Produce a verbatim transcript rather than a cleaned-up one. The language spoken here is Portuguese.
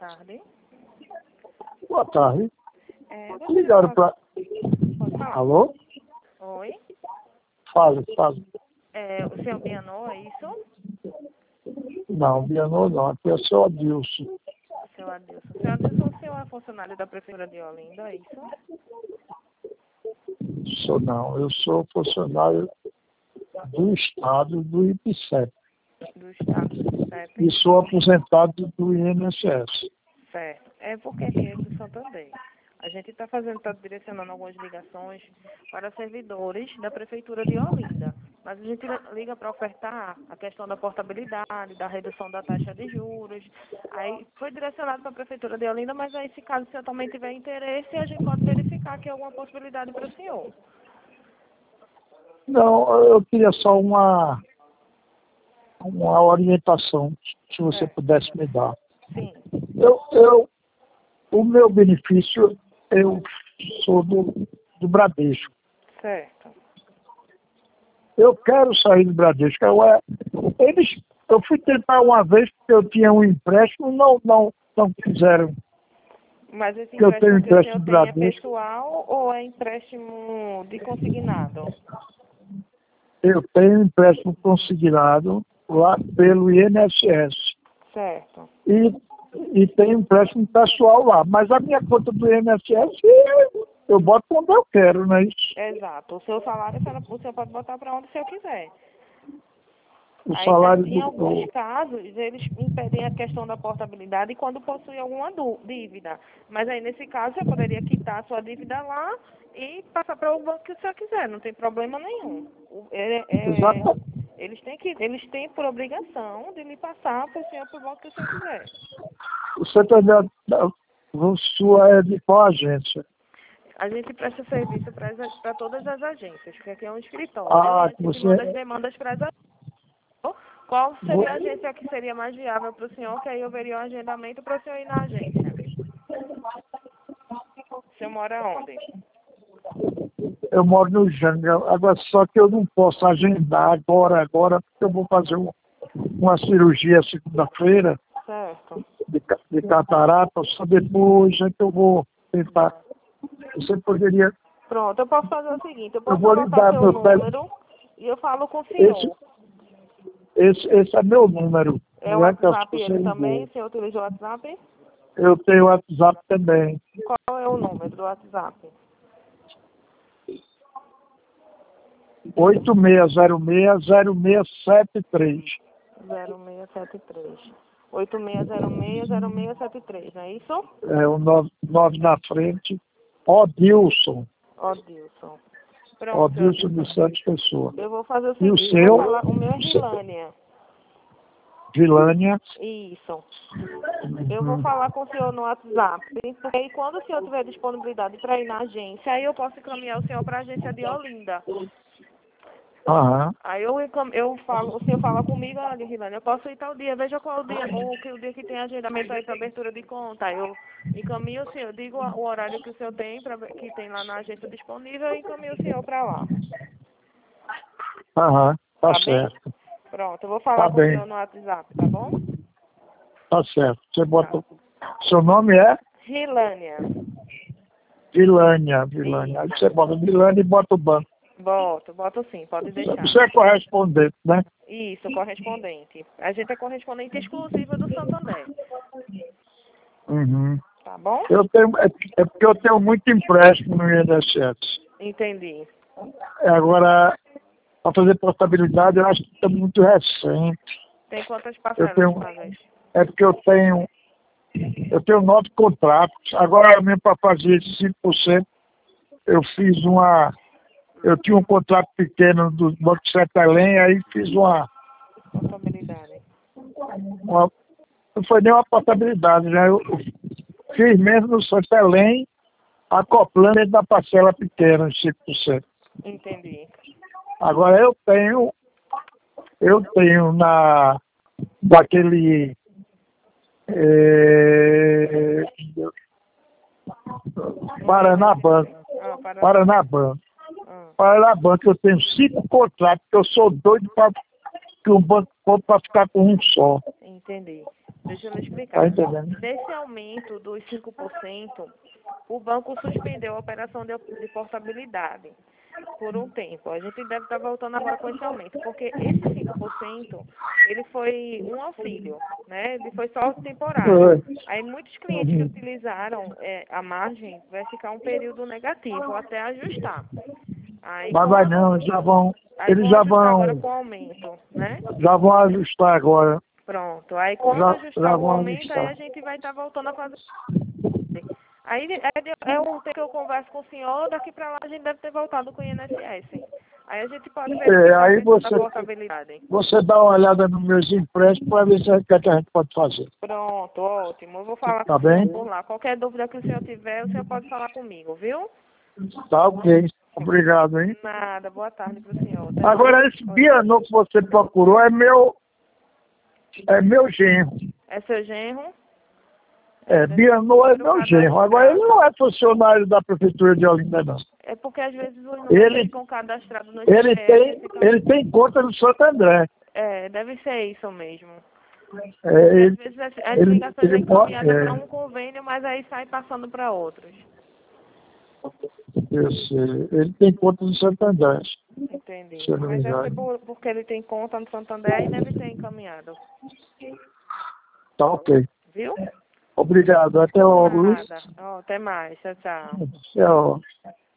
tarde. Boa tarde. É, você Ligaram fala... para... Pode falar? Alô? Oi. Fale, fale. É, o senhor Bianô, é isso? Não, Bianô não. Aqui é o seu Adilson. Seu Adilson. Seu Adilson, o senhor é funcionário da Prefeitura de Olinda, é isso? Sou não. Eu sou funcionário do Estado do I P S E P. Do Estado do C E P? E sou aposentado do I N S S. Certo. É porque aqui é do Santander. A gente está fazendo, está direcionando algumas ligações para servidores da Prefeitura de Olinda. Mas a gente liga para ofertar a questão da portabilidade, da redução da taxa de juros. Aí foi direcionado para a Prefeitura de Olinda, mas aí se caso o senhor também tiver interesse, a gente pode verificar aqui alguma possibilidade para o senhor. Não, eu queria só uma, uma orientação, se você É. pudesse me dar. Sim. Eu, eu, o meu benefício, eu sou do, do Bradesco. Certo. Eu quero sair do Bradesco. Eu, é, eles, eu fui tentar uma vez porque eu tinha um empréstimo, não, não, não quiseram. Mas esse Que eu tenho empréstimo que o senhor empréstimo do tem é Bradesco. pessoal ou é empréstimo de consignado? Eu tenho empréstimo consignado lá pelo I N S S. Certo. E, e tenho empréstimo pessoal lá. Mas a minha conta do I N S S eu, eu boto quando eu quero, não é isso? Exato. O seu salário o senhor pode botar para onde o senhor quiser. O Aí, salário em do. alguns do casos, eles impedem a questão da portabilidade quando possui alguma dú- dívida. Mas aí, nesse caso, você poderia quitar a sua dívida lá e passar para o banco que o senhor quiser. Não tem problema nenhum. O- é- é- exato. eles, têm que, eles têm por obrigação de lhe passar para o senhor para o banco que o senhor quiser. Você tá dando- o sua é de qual agência? A gente presta serviço para todas as agências, porque aqui é um escritório e a Ah, que gente manda as você. demandas para as agências. Qual seria a agência que seria mais viável para o senhor, que aí eu veria um agendamento para o senhor ir na agência? O senhor mora onde? Eu moro no Janga. Agora, só que eu não posso agendar agora, agora, porque eu vou fazer um- uma cirurgia segunda-feira Certo. de, ca- de catarata, só depois é que eu vou tentar. Você poderia. Pronto, eu posso fazer o seguinte, eu Eu posso vou lhe anotar dar seu meu tele. número e eu falo com o Esse, senhor. esse, esse é meu número. É o Não é que WhatsApp você ele também? ligou. O senhor utiliza o WhatsApp? Eu tenho WhatsApp também. Qual é o número do WhatsApp? oito seis zero seis zero seis sete três. zero seis sete três. oito seis zero seis zero seis sete três, não é isso? É o nove na frente. Odilson. Odilson. Pronto, seu Odilson dos Odilson. Santos Pessoa. Eu vou fazer o E o seguinte, eu seu? vou falar, o meu é Gilânia. Vilânia. Isso. Eu vou falar com o senhor no WhatsApp, porque aí quando o senhor tiver disponibilidade para ir na agência, aí eu posso encaminhar o senhor para a agência de Olinda. Aham. Aí eu, encam- eu falo, o senhor fala comigo, olha, Rilane, eu posso ir tal dia, veja qual o dia, ou que o dia que tem agendamento aí para abertura de conta. Aí eu encaminho o senhor, digo o horário que o senhor tem, pra, ver- que tem lá na agência disponível, e encaminho o senhor para lá. Aham. Tá Tá bem? certo. Pronto, eu vou Tá falar com o bem. senhor no WhatsApp, tá bom? Tá certo. Você Tá. bota. Seu nome é? Rilânia. Vilânia. Vilânia. Aí você bota Vilânia e bota o banco. Boto, boto sim, pode deixar. Você é correspondente, né? Isso, correspondente. A gente é correspondente exclusiva do Santander, Uhum. tá bom? Eu tenho, é, é porque eu tenho muito empréstimo no I N S S. Entendi. É, agora, para fazer portabilidade, eu acho que está muito recente. Tem quantas Eu parcelas tenho, de uma vez? é porque eu tenho, eu tenho nove contratos. Agora mesmo para fazer esses cinco por cento, eu fiz uma. Eu tinha um contrato pequeno do Banco Santelém, aí fiz uma, Contabilidade. uma. Não foi nem uma portabilidade, né? Eu fiz mesmo no Santelém, acoplando dentro da parcela pequena, de cinco por cento. Entendi. Agora eu tenho, eu tenho na daquele é, Paranabanco, Ah, para Paranabanco. ah, Paranabanco, eu tenho cinco contratos, que eu sou doido para que o banco compre para ficar com um só. entendi. deixa eu lhe Está explicar. entendendo? Nesse aumento dos cinco por cento, o banco suspendeu a operação de, de portabilidade por um tempo. A gente deve estar voltando agora com esse aumento, porque esse cinco por cento, ele foi um auxílio, né? Ele foi só temporário. Aí muitos clientes que Uhum. utilizaram é, a margem vai ficar um período negativo até ajustar. Aí, Mas com vai a, não, eles já vão, aí eles vão já ajustar agora vão, com o aumento, né? já vão ajustar agora. Pronto. Aí quando Já, ajustar já o vão aumento, aí ajustar. a gente vai estar voltando a fazer. Aí é, de- é um tempo que eu converso com o senhor, daqui para lá a gente deve ter voltado com o I N S S. Aí a gente pode É, verificar a aí questão da você, portabilidade. você dá uma olhada nos meus empréstimos para ver se é o que é que a gente pode fazer. Pronto, ótimo. Eu vou falar com Tá o senhor bem? por lá. Qualquer dúvida que o senhor tiver, o senhor pode falar comigo, viu? Tá ok. Obrigado, hein? Nada. Boa tarde para o senhor. Até mais. Agora, esse Oi. Bianô que você procurou é meu, é meu genro. É seu genro? É, deve ser Bianô é número meu genro. Agora, ele cadastrado. não é funcionário da Prefeitura de Olinda, não. É porque às vezes os números Ele, ficam cadastrados no ele, C P F. tem, Ficam... ele tem conta no Santo André. É, deve ser isso mesmo. É, Porque às ele, vezes as, as ele, ligações ele, é mo- encaminhada para é, um convênio, mas aí sai passando para outros. eu sei, ele tem conta no Santo André, Entendi. se eu não me Mas deve ser engano. por, porque ele tem conta no Santander e deve ter encaminhado. Tá ok. Viu? Obrigado. Até logo, Luiz. Nada. Ó, até mais. Tchau, tchau. Tchau.